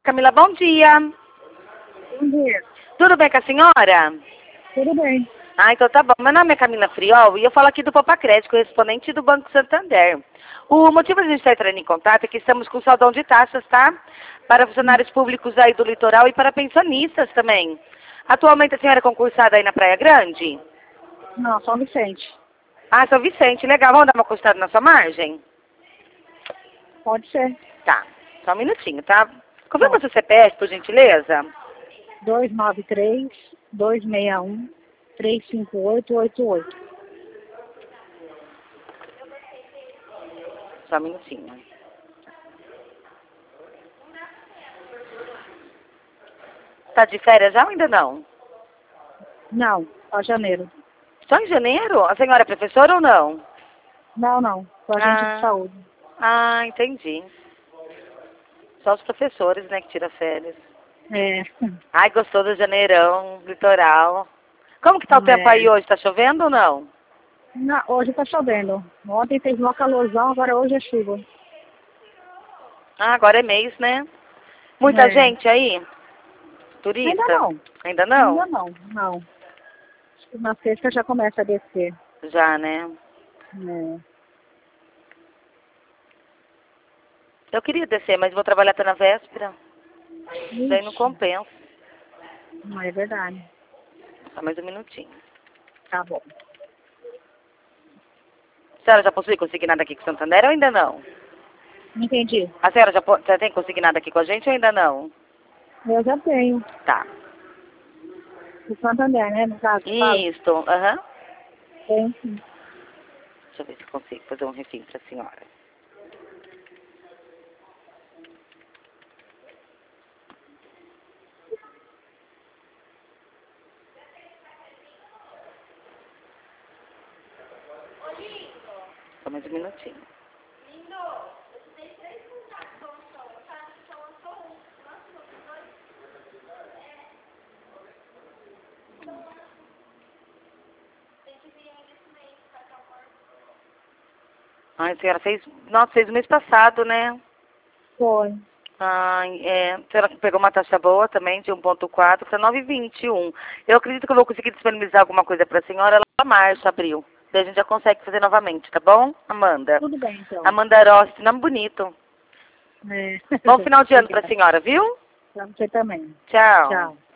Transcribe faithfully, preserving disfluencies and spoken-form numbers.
Camila, bom dia. Bom dia. Tudo bem com a senhora? Tudo bem. Ah, então tá bom. Meu nome é Camila Friol e eu falo aqui do Popacred, correspondente do Banco Santander. O motivo de a gente estar entrando em contato é que estamos com saldão de taxas, tá? Para funcionários públicos aí do litoral e para pensionistas também. Atualmente a senhora é concursada aí na Praia Grande? Não, São Vicente. Ah, São Vicente, legal. Vamos dar uma costada na sua margem? Pode ser. Tá, só um minutinho, tá? Confirma seu C P F, por gentileza? dois nove três, dois seis um, três cinco oito oito oito. Só um minutinho. Tá de férias já ou ainda não? Não, só janeiro. Só em janeiro? A senhora é professora ou não? Não, não. Só agente Ah. de saúde. Ah, entendi. Só os professores, né, que tiram férias. É. Ai, gostou do janeirão, litoral. Como que tá o tempo É. aí hoje? Tá chovendo ou não? Não, hoje tá chovendo. Ontem fez uma calorzão, agora hoje é chuva. Ah, agora é mês, né? Muita É. gente aí? Turista? Ainda não. Ainda não? Ainda não, não. Acho que na sexta já começa a descer. Já, né? É. Eu queria descer, mas vou trabalhar até na véspera. Daí não Ixi, compensa. não é verdade. Só mais um minutinho. Tá bom. A senhora já possui consignado aqui com o Santander ou ainda não? Não entendi. A senhora já, po- já tem consignado aqui com a gente ou ainda não? Eu já tenho. Tá. O Santander, né? No caso, fala. Isso, aham. Tem sim. Deixa eu ver se eu consigo fazer um refim pra senhora. Só mais um minutinho. Ai, a senhora fez... Nossa, fez o mês passado, né? Foi. Ai, é. A senhora pegou uma taxa boa também, de um ponto quatro para nove vírgula vinte e um. Eu acredito que eu vou conseguir disponibilizar alguma coisa pra senhora lá pra março, abril. Daí a gente já consegue fazer novamente, tá bom, Amanda? Tudo bem, então. Amanda Rossi, nome bonito. É. Bom final de ano pra senhora, viu? Pra você também. Tchau. Tchau.